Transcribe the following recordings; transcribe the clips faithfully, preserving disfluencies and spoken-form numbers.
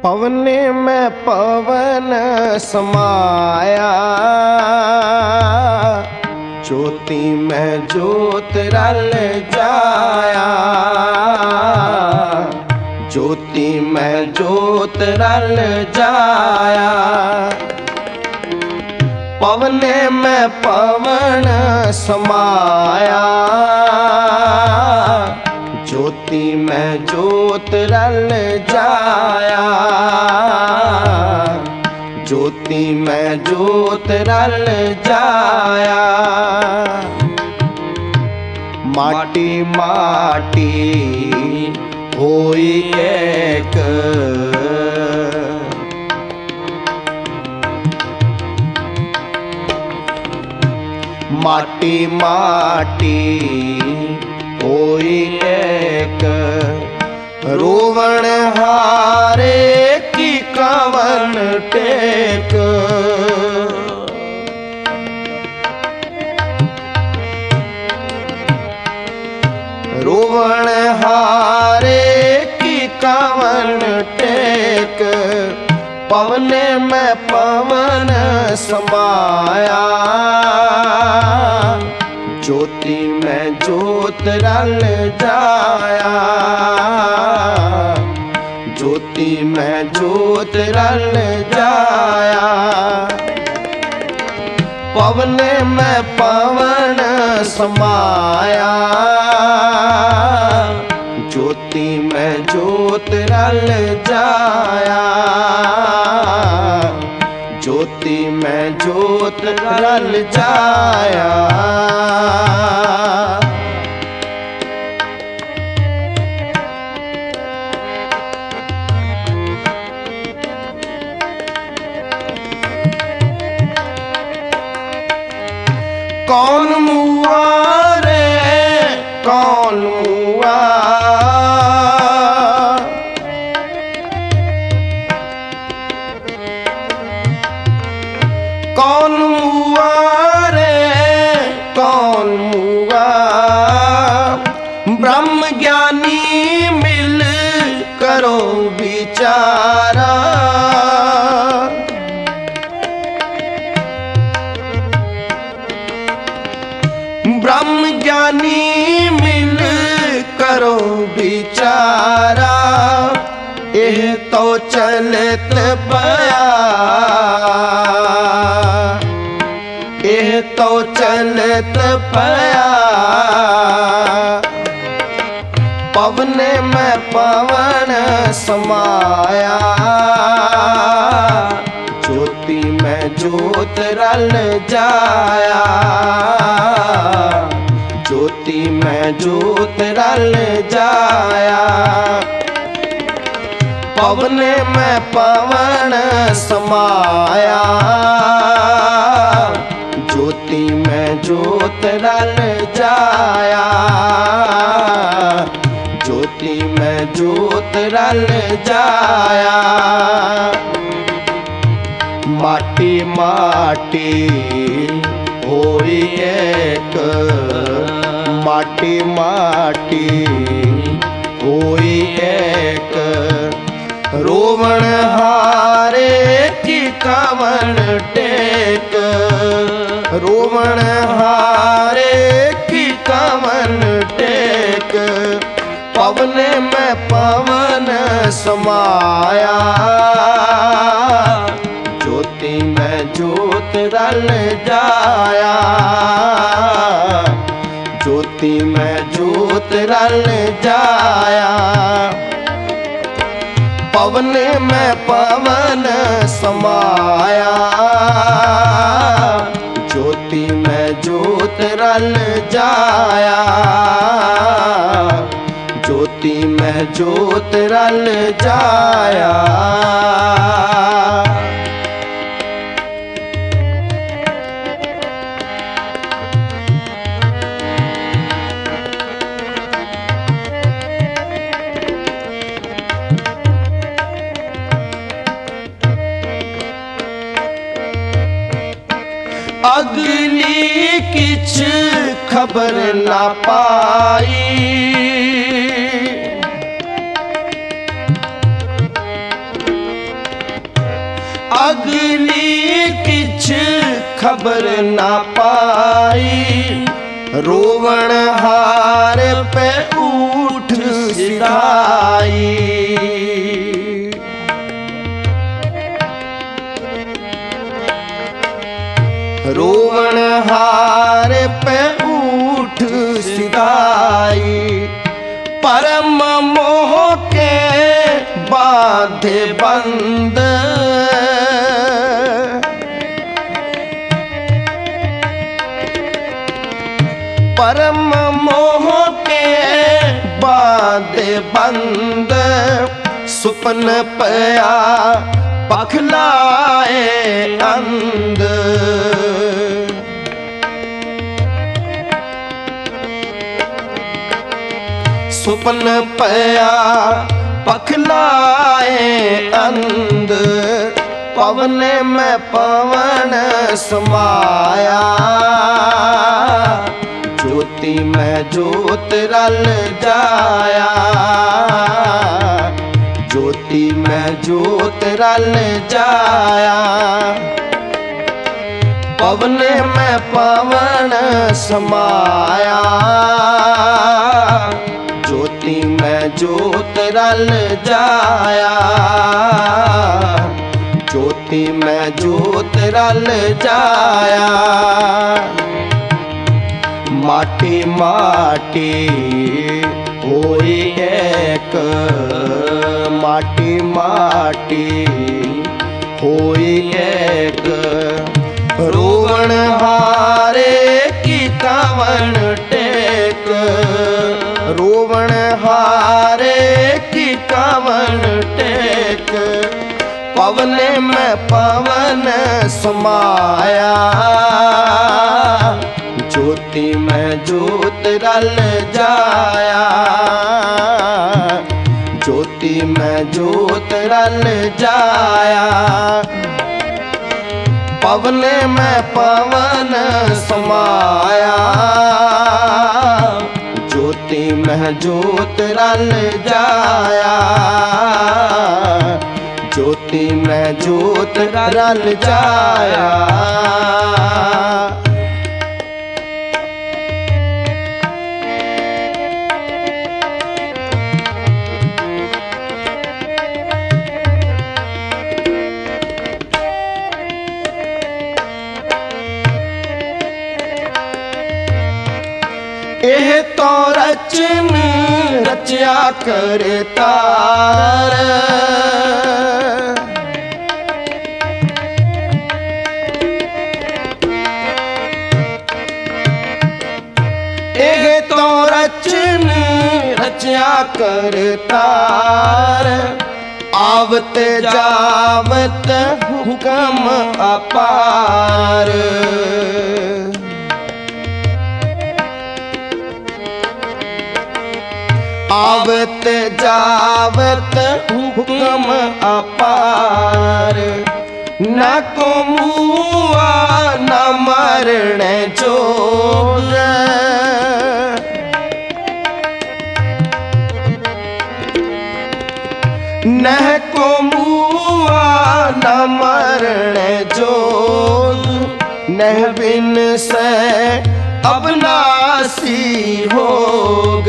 पवने में पवन समाया, ज्योति में ज्योत रल जाया, ज्योति में ज्योत रल जाया। पवने में पवन समाया, ज्योति में ज्योत रल जाया, ज्योति में ज्योत रल जाया। माटी माटी होई एक, माटी माटी होई एक, रोवण हारे की कवन टेक। रोवण हारे की कवन टेक, पवने में पवन समाया, ज्योति में ज्योत रल जाया, ज्योति में ज्योत रल जाया। पवने में पवन समाया, ज्योति में ज्योत रल जाया, ज्योति में ज्योत रल जाया। कौन मुआ रे कौन मुआ, कौन मुआ रे कौन मुआ। ब्रह्म ज्ञानी मिल करो विचारा, ब्रह्म ज्ञानी मिल करो विचारा। एह तो चलत पया, एह तो चलत पया, पवने में पवन समाया, ज्योति में ज्योत रल जाया, ज्योति में ज्योत रल जाया। पवने में पवन समाया, ज्योति में ज्योत रल जाया, ज्योति में ज्योत रल जाया। माटी माटी होई एक, माटी माटी होई एक, रोवण हारे की कवन टेक, रोवण हारे की कवन टेक। पवने में पवन समाया, ज्योति में ज्योत रल जाया, ज्योति में ज्योत रल जाया। पवने में पवन समाया, ज्योति में ज्योत रल जाया, ज्योति में ज्योत रल जाया। अगली किछ खबर ना पाई, अगली किछ खबर ना पाई, रोवण हार पे उठ सिधाई। रोवण हार पे उठ सिधाई, परम मोह के बाधे बंद। परम मोह के बाधे बंद, सुपन पया पखलाए अंध। सुपन पया पखलाए अंध, पवन में पवन समाया। ज्योति में ज्योत रल जाया, ज्योति में ज्योत रल जाया। पवन में पवन समाया, ज्योति में ज्योत रल जाया। ज्योति में ज्योत रल जाया। माटी माटी होई एक, माटी माटी होई एक। रोवण हारे की कावन टेक, रोवण हारे की कावन टेक। पवन में पवन समाया, ज्योति में ज्योत रल जाया। ज्योति में ज्योत रल जाया। पवन में पवन समाया, ज्योति में ज्योत रल जाया। ज्योति में ज्योत रल जाया। एह तो रचन रचया करतार, एह तो रचन रचया करतार। आवत जावत हुक्म अपार, आवत जावत हुक्म अपार। न को मुआ न मरण जोग, न को मुआ न मरण जोग। नह बिन से अब नासी होग,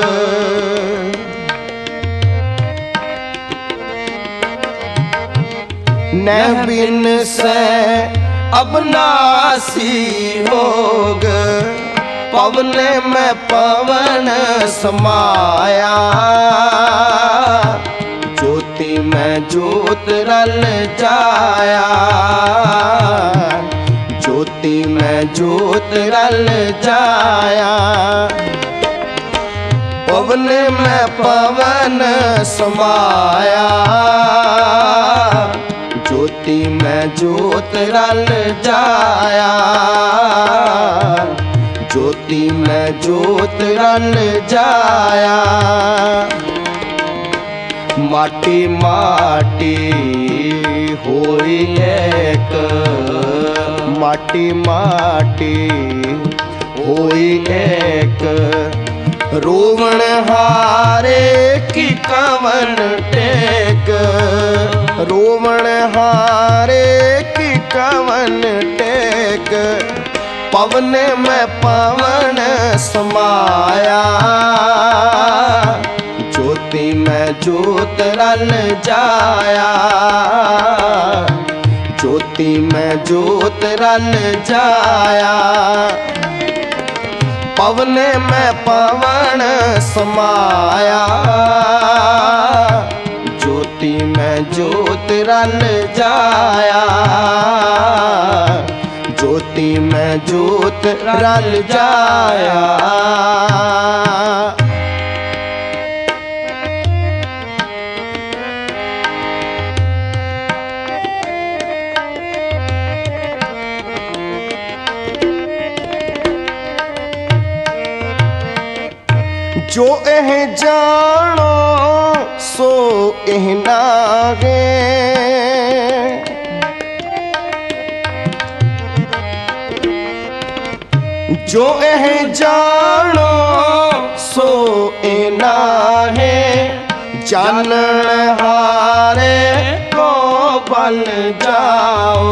नह बिन से अब नासी होग। पवन में पवन समाया, ज्योति में ज्योत रल जाया। ज्योति में ज्योत रल जाया। पवन में पवन समाया, ज्योति में ज्योत रल जाया। ज्योति में ज्योत रल जाया। माटी माटी होई एक, माटी माटी होई एक। रोवण हारे की कवन टेक, रोवण हारे की कवन टेक, पवने में पवन समाया। ज्योति में ज्योत रल जाया, ज्योति में ज्योत रल जाया। पवने में पवन समाया, ज्योति में ज्योत रल जाया, ज्योति में ज्योत रल जाया। जो एह जानो सो एह नागे, जो एह जानो सो एह नाहे। जानन हारे को बल जाओ,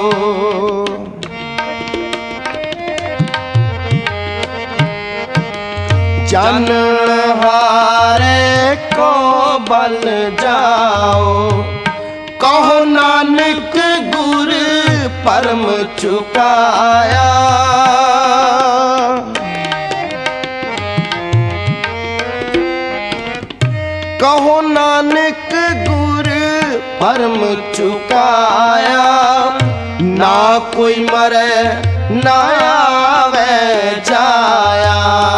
जानन हारे को बल जाओ। कहो नानक गुर परम चुकाया, कहो नानक गुर परम चुकाया। ना कोई मरे ना आवे जाया,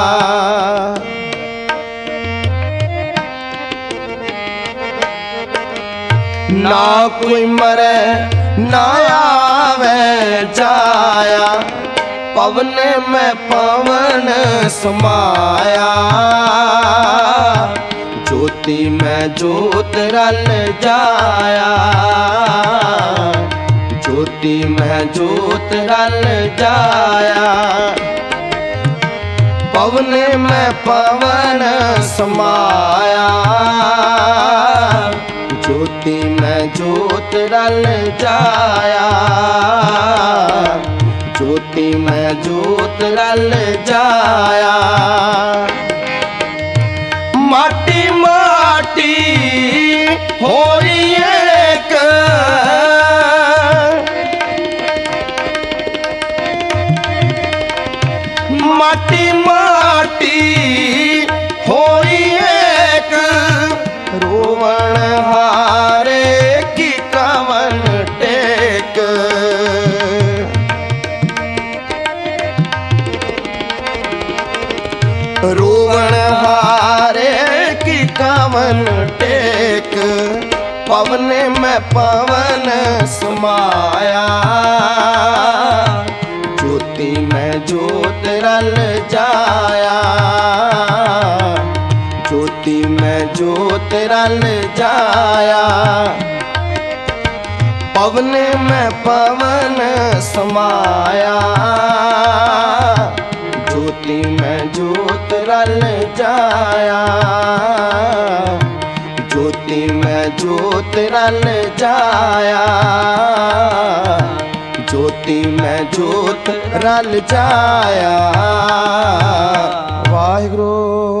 ना कोई मरे ना आवे जाया। पवने में पवन समाया, ज्योति में ज्योत रल जाया, ज्योति में ज्योत रल जाया। पवने में पवन समाया, ज्योति में ज्योत रल जाया, ज्योति में ज्योत रल जाया। माटी माटी होई एक, माटी माटी होई एक। रोवण हारे की कवन टेक, रोवण हारे की कवन टेक। पवने में पवन समाया, ज्योति में ज्योत रल जाया, ज्योति में ज्योत रल जाया। पवने में पवन समाया, ज्योति में ज्योत रल जाया, ज्योति में ज्योत रल जाया, ज्योति में ज्योत रल जाया। वाहिगुरू।